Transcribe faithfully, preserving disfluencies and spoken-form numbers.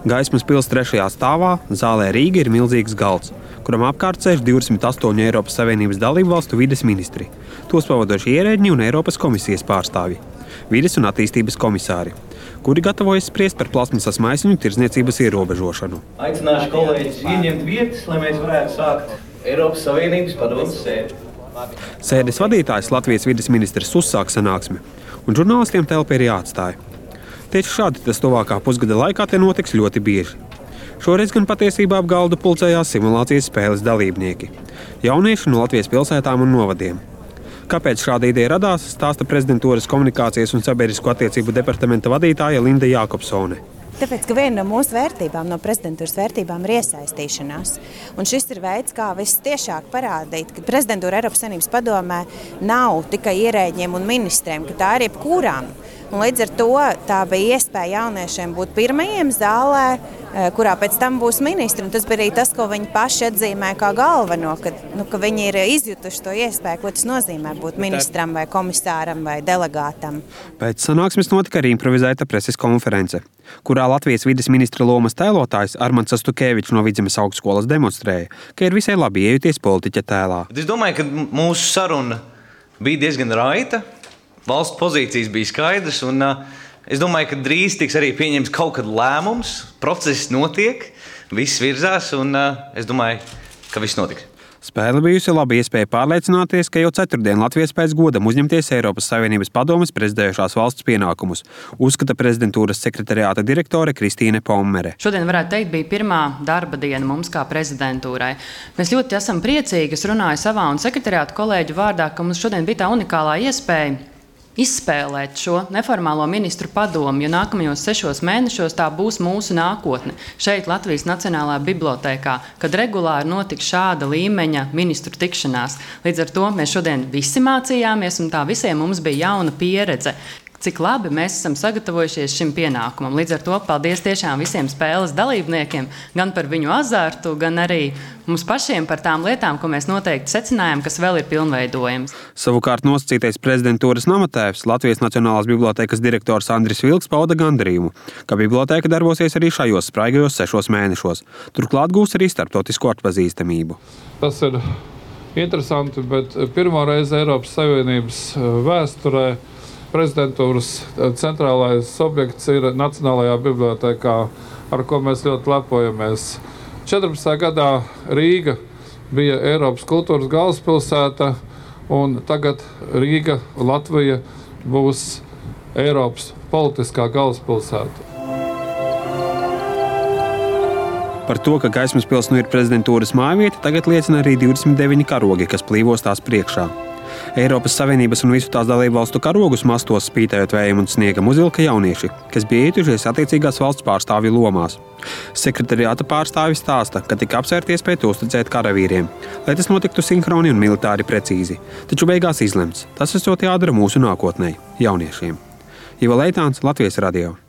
Gaismas pils trešajā stāvā zālē Rīga ir milzīgs galds, kuram apkārt sēž divsimt astoņi Eiropas Savienības dalību valstu vides ministri, tos pavadoši ierēģi un Eiropas komisijas pārstāvji, vides un attīstības komisāri, kuri gatavojas spriest par plasmasas maisiņu tirdzniecības ierobežošanu. Aicināšu kolēģis ieņemt vietas, lai mēs varētu sākt Eiropas Savienības padomes sēdi. Sēdes vadītājs Latvijas vides ministrs uzsāk sanāksmi, un žurnālistiem telpa ir jāatstāj. Tieši šādi tas tuvākā pusgada laikā te notiks ļoti bieži. Šoreiz gan patiesībā ap galdu pulcējās simulācijas spēles dalībnieki – jaunieši no Latvijas pilsētām un novadiem. Kāpēc šāda ideja radās, stāsta prezidentūras komunikācijas un sabiedrisko attiecību departamenta vadītāja Linda Jākopsone. Tāpēc, ka viena no mūsu vērtībām, no prezidentūras vērtībām ir iesaistīšanās. Un šis ir veids, kā vistiešāk parādīt, ka prezidentūra Eiropas Savienības padomē nav tikai ierēģiem un ministriem, ka tā ir jebkurām. Un līdz ar to tā bija iespēja jauniešiem būt pirmajiem zālē, kurā pēc tam būs ministri. Un tas bija arī tas, ko viņi paši atzīmē kā galveno, ka, nu, ka viņi ir izjutuši to iespēju, ko tas nozīmē būt ministram vai komisāram vai delegātam. Pēc sanāksmes notika arī improvizēta preses konference, kurā Latvijas vides ministra lomas tēlotājs Armands Astukevičs no Vidzemes augstskolas demonstrēja, ka ir visai labi iejuties politiķa tēlā. Es domāju, ka mūsu saruna bija diezgan raita. Valsts pozīcijas bija skaidrs, un uh, es domāju, ka drīz tiks arī pieņems kaut kad lēmums, process notiek, viss virzās, un uh, es domāju, ka viss notiks. Spēle bijusi laba iespēja pārliecināties, ka jau ceturtdien Latvija spēs godam uzņemties Eiropas Savienības padomes prezidējušās valsts pienākumus, uzskata prezidentūras sekretariāta direktore Kristīne Pommere. Šodien, varētu teikt, bija pirmā darba diena mums kā prezidentūrai. Mēs ļoti esam priecīgi, es runāju savā un sekretariāta kolēģu vārdā, ka mums šodien bija tā unikālā iespēja izspēlēt šo neformālo ministru padomu, jo nākamajos sešos mēnešos tā būs mūsu nākotne. Šeit Latvijas Nacionālajā bibliotēkā, kad regulāri notiks šāda līmeņa ministru tikšanās. Līdz ar to mēs šodien visi mācījāmies, un tā visiem mums bija jauna pieredze. Cik labi mēs esam sagatavojušies šim pienākumam. Līdz ar to paldies tiešām visiem spēles dalībniekiem, gan par viņu azartu, gan arī mums pašiem par tām lietām, ko mēs noteikti secinājām, kas vēl ir pilnveidojams. Savukārt nosacītais prezidentūras namatēvs, Latvijas Nacionālās bibliotēkas direktors Andris Vilks pauda gandarījumu, ka bibliotēka darbosies arī šajos spraigajos sešos mēnešos. Turklāt gūs arī starptautisko atpazīstamību. Tas ir interesanti, bet pirmo reizi Eiropas Savienības vēsturē prezidentūras centrālais objekts ir Nacionālajā bibliotēkā, ar ko mēs ļoti lepojamies. četrpadsmitajā gadā Rīga bija Eiropas kultūras galvaspilsēta, un tagad Rīga, Latvija būs Eiropas politiskā galvaspilsēta. Par to, ka Gaismas pils nu ir prezidentūras mājvieta, tagad liecina arī divdesmit deviņi karogi, kas plīvos tās priekšā. Eiropas Savienības un visu tās dalību valstu karogus mastos spītējot vējam un sniegam uzvilka jaunieši, kas bija ietušies attiecīgās valsts pārstāvju lomās. Sekretariāta pārstāvis stāsta, ka tika apsvērta iespēja to uzticēt karavīriem, lai tas notiktu sinhroni un militāri precīzi. Taču beigās izlemts, tas esot jādara mūsu nākotnei, jauniešiem. Ivo Leitāns, Latvijas radio.